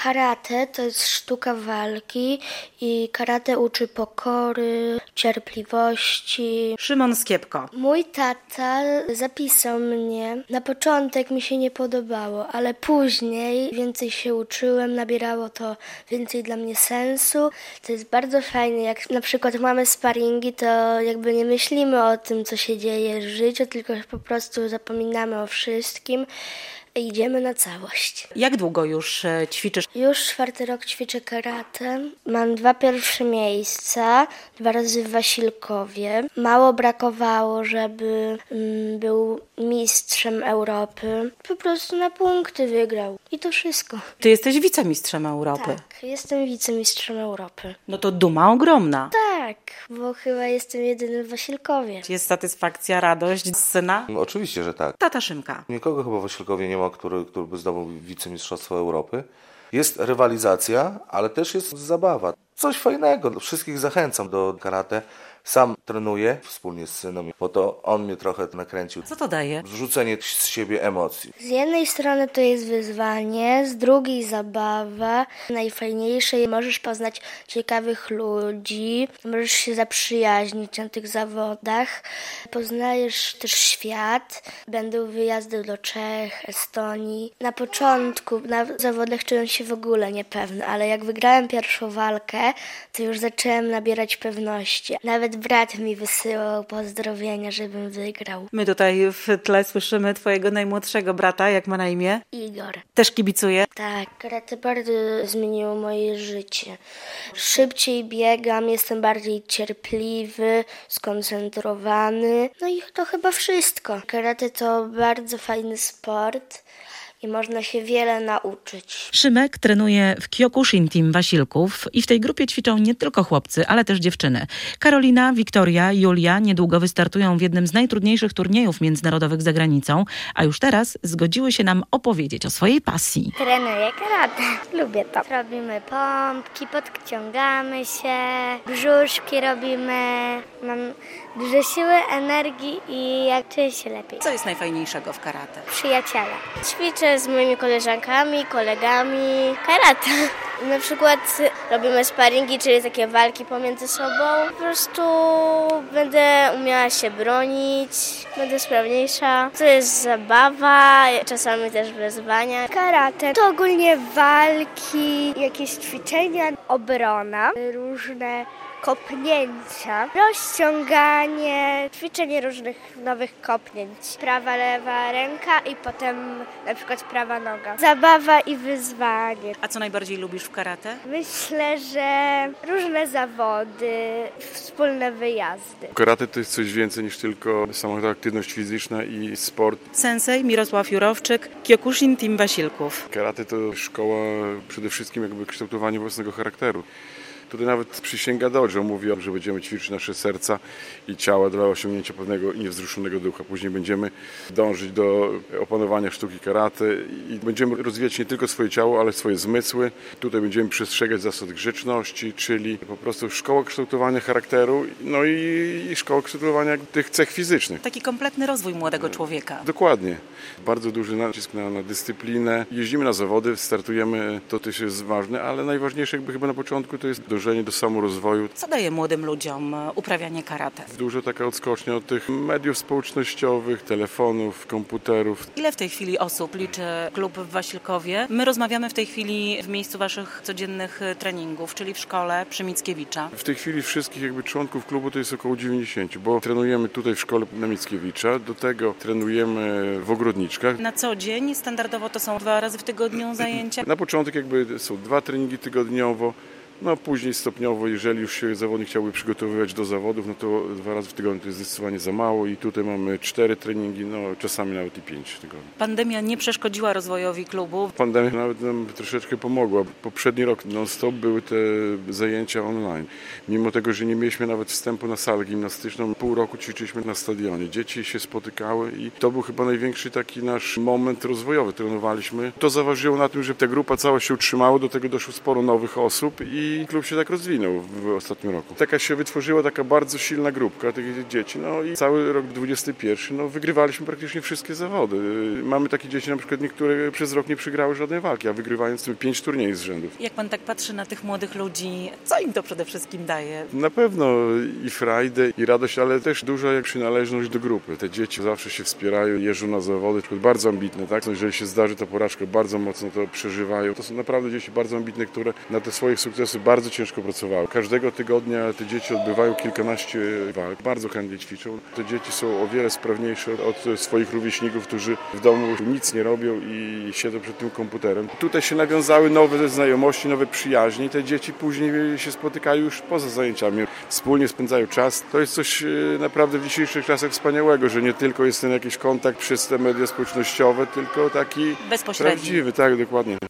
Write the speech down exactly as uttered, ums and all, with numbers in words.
Karate to jest sztuka walki i karate uczy pokory, cierpliwości. Szymon Skiepko. Mój tata zapisał mnie. Na początek mi się nie podobało, ale później więcej się uczyłem, nabierało to więcej dla mnie sensu. To jest bardzo fajne, jak na przykład mamy sparingi, to jakby nie myślimy o tym, co się dzieje w życiu, tylko po prostu zapominamy o wszystkim. Idziemy na całość. Jak długo już ćwiczysz? Już czwarty rok ćwiczę karate. Mam dwa pierwsze miejsca, dwa razy w Wasilkowie. Mało brakowało, żeby mm, był mistrzem Europy. Po prostu na punkty wygrał. I to wszystko. Ty jesteś wicemistrzem Europy. Tak, jestem wicemistrzem Europy. No to duma ogromna. Tak, bo chyba jestem jedyny w Wasilkowie. Jest satysfakcja, radość z syna? No, oczywiście, że tak. Tata Szymka. Nikogo chyba w Wasilkowie nie ma, który, który by zdobył wicemistrzostwo Europy. Jest rywalizacja, ale też jest zabawa. Coś fajnego. Wszystkich zachęcam do karate. Sam trenuję wspólnie z synem, bo to on mnie trochę nakręcił. Co to daje? Zrzucenie z siebie emocji. Z jednej strony to jest wyzwanie, z drugiej zabawa. Najfajniejsze, możesz poznać ciekawych ludzi, możesz się zaprzyjaźnić na tych zawodach. Poznajesz też świat. Będą wyjazdy do Czech, Estonii. Na początku na zawodach czułem się w ogóle niepewny, ale jak wygrałem pierwszą walkę, to już zacząłem nabierać pewności. Nawet brat mi wysyłał pozdrowienia, żebym wygrał. My tutaj w tle słyszymy twojego najmłodszego brata, jak ma na imię? Igor. Też kibicuje? Tak, karate bardzo zmieniło moje życie. Szybciej biegam, jestem bardziej cierpliwy, skoncentrowany. No i to chyba wszystko. Karate to bardzo fajny sport i można się wiele nauczyć. Szymek trenuje w Kyokushin Team Wasilków i w tej grupie ćwiczą nie tylko chłopcy, ale też dziewczyny. Karolina, Wiktoria, Julia niedługo wystartują w jednym z najtrudniejszych turniejów międzynarodowych za granicą, a już teraz zgodziły się nam opowiedzieć o swojej pasji. Trenuję karate. Lubię to. Robimy pompki, podciągamy się, brzuszki robimy. Mam dużo siły, energii i jak czuję się lepiej. Co jest najfajniejszego w karate? Przyjaciele. Ćwiczę z moimi koleżankami, kolegami karate. Na przykład robimy sparingi, czyli takie walki pomiędzy sobą. Po prostu będę umiała się bronić, będę sprawniejsza. To jest zabawa, czasami też wyzwania. Karate to ogólnie walki, jakieś ćwiczenia, obrona, różne kopnięcia, rozciąganie, ćwiczenie różnych nowych kopnięć. Prawa, lewa ręka i potem na przykład prawa noga. Zabawa i wyzwanie. A co najbardziej lubisz w karate? Myślę, że różne zawody, wspólne wyjazdy. Karate to jest coś więcej niż tylko sama ta aktywność fizyczna i sport. Sensei Mirosław Jurowczyk, Kyokushin Team Wasilków. Karate to szkoła przede wszystkim jakby kształtowania własnego charakteru. Tutaj nawet przysięga dojo mówi, że będziemy ćwiczyć nasze serca i ciała dla osiągnięcia pewnego i niewzruszonego ducha. Później będziemy dążyć do opanowania sztuki karate i będziemy rozwijać nie tylko swoje ciało, ale swoje zmysły. Tutaj będziemy przestrzegać zasad grzeczności, czyli po prostu szkoła kształtowania charakteru, no i, i szkoła kształtowania tych cech fizycznych. Taki kompletny rozwój młodego człowieka. Dokładnie. Bardzo duży nacisk na, na dyscyplinę. Jeździmy na zawody, startujemy, to też jest ważne, ale najważniejsze jakby chyba na początku to jest dążenie do samorozwoju. Co daje młodym ludziom uprawianie karate? Dużo taka odskocznia od tych mediów społecznościowych, telefonów, komputerów. Ile w tej chwili osób liczy klub w Wasilkowie? My rozmawiamy w tej chwili w miejscu waszych codziennych treningów, czyli w szkole przy Mickiewicza. W tej chwili wszystkich jakby członków klubu to jest około dziewięćdziesiąt, bo trenujemy tutaj w szkole na Mickiewicza, do tego trenujemy w Ogrodniczkach. Na co dzień standardowo to są dwa razy w tygodniu zajęcia? Na początek jakby są dwa treningi tygodniowo. No później stopniowo, jeżeli już się zawodnik chciałby przygotowywać do zawodów, no to dwa razy w tygodniu to jest zdecydowanie za mało i tutaj mamy cztery treningi, no czasami nawet i pięć w tygodniu. Pandemia nie przeszkodziła rozwojowi klubu? Pandemia nawet nam troszeczkę pomogła. Poprzedni rok non-stop były te zajęcia online. Mimo tego, że nie mieliśmy nawet wstępu na salę gimnastyczną, pół roku ćwiczyliśmy na stadionie. Dzieci się spotykały i to był chyba największy taki nasz moment rozwojowy. Trenowaliśmy. To zaważyło na tym, że ta grupa cała się utrzymała, do tego doszło sporo nowych osób i i klub się tak rozwinął w ostatnim roku. Taka się wytworzyła taka bardzo silna grupka tych dzieci, no i cały rok dwudziesty pierwszy, no wygrywaliśmy praktycznie wszystkie zawody. Mamy takie dzieci na przykład, niektóre przez rok nie przegrały żadnej walki, a wygrywając tym pięć turniejów z rzędu. Jak pan tak patrzy na tych młodych ludzi, co im to przede wszystkim daje? Na pewno i frajdę, i radość, ale też duża jak przynależność do grupy. Te dzieci zawsze się wspierają, jeżdżą na zawody, bardzo ambitne, tak? Jeżeli się zdarzy ta porażka, bardzo mocno to przeżywają. To są naprawdę dzieci bardzo ambitne, które na te swoje sukcesy bardzo ciężko pracowały. Każdego tygodnia te dzieci odbywają kilkanaście walk, bardzo chętnie ćwiczą. Te dzieci są o wiele sprawniejsze od swoich rówieśników, którzy w domu nic nie robią i siedzą przed tym komputerem. Tutaj się nawiązały nowe znajomości, nowe przyjaźnie. Te dzieci później się spotykają już poza zajęciami. Wspólnie spędzają czas. To jest coś naprawdę w dzisiejszych czasach wspaniałego, że nie tylko jest ten jakiś kontakt przez te media społecznościowe, tylko taki bezpośredni. Prawdziwy, tak, dokładnie.